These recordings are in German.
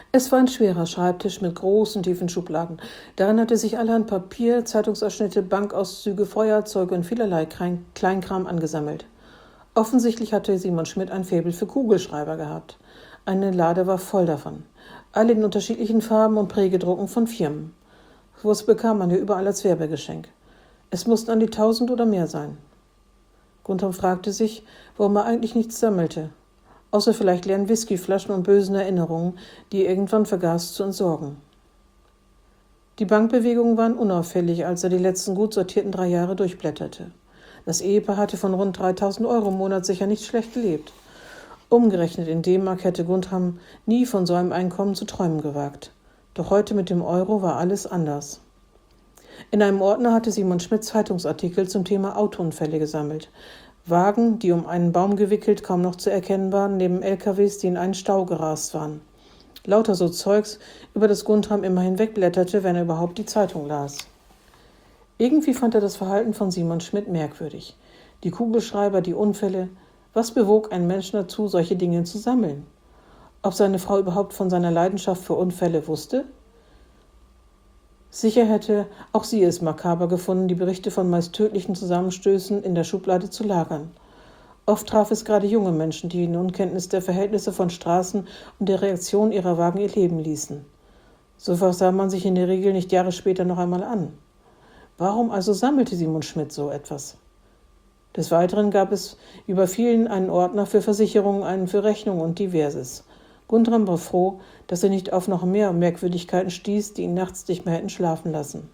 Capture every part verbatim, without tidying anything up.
Es war ein schwerer Schreibtisch mit großen, tiefen Schubladen. Darin hatte sich allerhand Papier, Zeitungsausschnitte, Bankauszüge, Feuerzeuge und vielerlei Klein- Kleinkram angesammelt. Offensichtlich hatte Simon Schmidt ein Faible für Kugelschreiber gehabt. Eine Lade war voll davon. Alle in unterschiedlichen Farben und Prägedrucken von Firmen. Was bekam man hier überall als Werbegeschenk? Es mussten an die tausend oder mehr sein. Guntram fragte sich, warum er eigentlich nichts sammelte. Außer vielleicht leeren Whiskyflaschen und bösen Erinnerungen, die er irgendwann vergaß zu entsorgen. Die Bankbewegungen waren unauffällig, als er die letzten gut sortierten drei Jahre durchblätterte. Das Ehepaar hatte von rund dreitausend Euro im Monat sicher nicht schlecht gelebt. Umgerechnet in D-Mark hätte Guntram nie von so einem Einkommen zu träumen gewagt. Doch heute mit dem Euro war alles anders. In einem Ordner hatte Simon Schmidt Zeitungsartikel zum Thema Autounfälle gesammelt. Wagen, die um einen Baum gewickelt kaum noch zu erkennen waren, neben L K Ws, die in einen Stau gerast waren. Lauter so Zeugs, über das Guntram immer hinwegblätterte, wenn er überhaupt die Zeitung las. Irgendwie fand er das Verhalten von Simon Schmidt merkwürdig. Die Kugelschreiber, die Unfälle. Was bewog einen Menschen dazu, solche Dinge zu sammeln? Ob seine Frau überhaupt von seiner Leidenschaft für Unfälle wusste? Sicher hätte auch sie es makaber gefunden, die Berichte von meist tödlichen Zusammenstößen in der Schublade zu lagern. Oft traf es gerade junge Menschen, die in Unkenntnis der Verhältnisse von Straßen und der Reaktion ihrer Wagen ihr Leben ließen. So sah man sich in der Regel nicht Jahre später noch einmal an. Warum also sammelte Simon Schmidt so etwas? Des Weiteren gab es über vielen einen Ordner für Versicherungen, einen für Rechnungen und Diverses. Guntram war froh, dass er nicht auf noch mehr Merkwürdigkeiten stieß, die ihn nachts nicht mehr hätten schlafen lassen.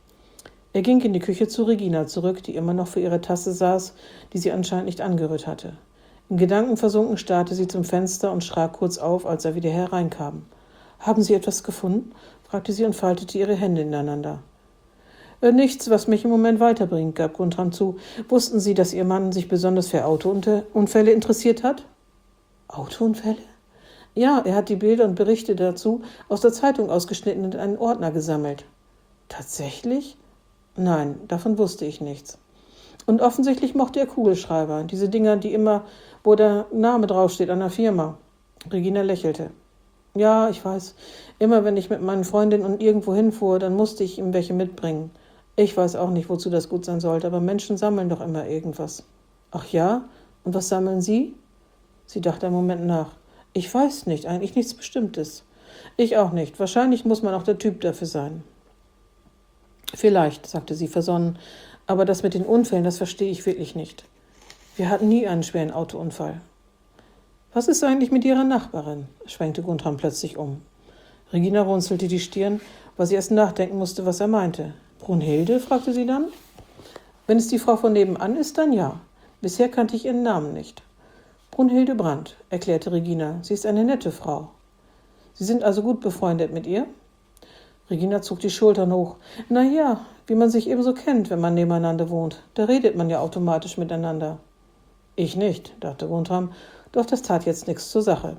Er ging in die Küche zu Regina zurück, die immer noch vor ihrer Tasse saß, die sie anscheinend nicht angerührt hatte. In Gedanken versunken starrte sie zum Fenster und schrak kurz auf, als er wieder hereinkam. »Haben Sie etwas gefunden?« fragte sie und faltete ihre Hände ineinander. Äh, »Nichts, was mich im Moment weiterbringt«, gab Guntram zu. »Wussten Sie, dass Ihr Mann sich besonders für Autounfälle interessiert hat?« »Autounfälle?« »Ja, er hat die Bilder und Berichte dazu aus der Zeitung ausgeschnitten und in einen Ordner gesammelt.« »Tatsächlich?« »Nein, davon wusste ich nichts.« »Und offensichtlich mochte er Kugelschreiber, diese Dinger, die immer, wo der Name draufsteht an der Firma.« Regina lächelte. »Ja, ich weiß. Immer wenn ich mit meinen Freundinnen irgendwo hinfuhr, dann musste ich ihm welche mitbringen. Ich weiß auch nicht, wozu das gut sein sollte, aber Menschen sammeln doch immer irgendwas.« »Ach ja? Und was sammeln Sie?« Sie dachte einen Moment nach. »Ich weiß nicht, eigentlich nichts Bestimmtes.« »Ich auch nicht. Wahrscheinlich muss man auch der Typ dafür sein.« »Vielleicht«, sagte sie versonnen, »aber das mit den Unfällen, das verstehe ich wirklich nicht. Wir hatten nie einen schweren Autounfall.« »Was ist eigentlich mit Ihrer Nachbarin?« schwenkte Guntram plötzlich um. Regina runzelte die Stirn, weil sie erst nachdenken musste, was er meinte. »Brunhilde?« fragte sie dann. »Wenn es die Frau von nebenan ist, dann ja. Bisher kannte ich ihren Namen nicht.« »Brunhilde Brandt«, erklärte Regina. »Sie ist eine nette Frau.« »Sie sind also gut befreundet mit ihr?« Regina zog die Schultern hoch. »Na ja, wie man sich ebenso kennt, wenn man nebeneinander wohnt. Da redet man ja automatisch miteinander.« »Ich nicht«, dachte Guntram, doch das tat jetzt nichts zur Sache.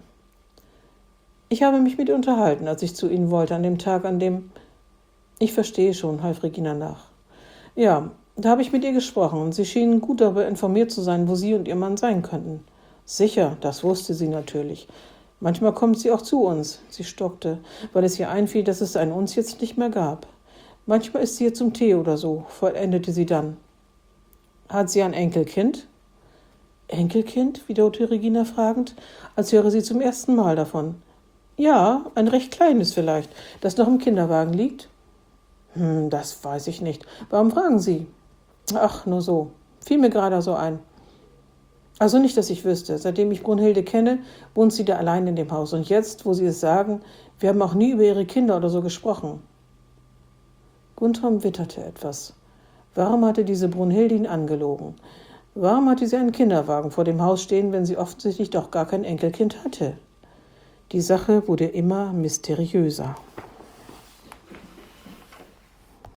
»Ich habe mich mit ihr unterhalten, als ich zu Ihnen wollte, an dem Tag, an dem...« »Ich verstehe schon«, half Regina nach. »Ja, da habe ich mit ihr gesprochen und Sie schienen gut darüber informiert zu sein, wo Sie und Ihr Mann sein könnten.« »Sicher, das wusste sie natürlich. Manchmal kommt sie auch zu uns«, sie stockte, weil es ihr einfiel, dass es ein Uns jetzt nicht mehr gab. »Manchmal ist sie hier zum Tee oder so«, vollendete sie dann. »Hat sie ein Enkelkind?« »Enkelkind?«, wiederholte Regina fragend, als höre sie zum ersten Mal davon. »Ja, ein recht kleines vielleicht, das noch im Kinderwagen liegt.« »Hm, das weiß ich nicht. Warum fragen Sie?« »Ach, nur so. Fiel mir gerade so ein.« »Also nicht, dass ich wüsste. Seitdem ich Brunhilde kenne, wohnt sie da allein in dem Haus. Und jetzt, wo Sie es sagen, wir haben auch nie über ihre Kinder oder so gesprochen.« Guntram witterte etwas. Warum hatte diese Brunhilde ihn angelogen? Warum hatte sie einen Kinderwagen vor dem Haus stehen, wenn sie offensichtlich doch gar kein Enkelkind hatte? Die Sache wurde immer mysteriöser.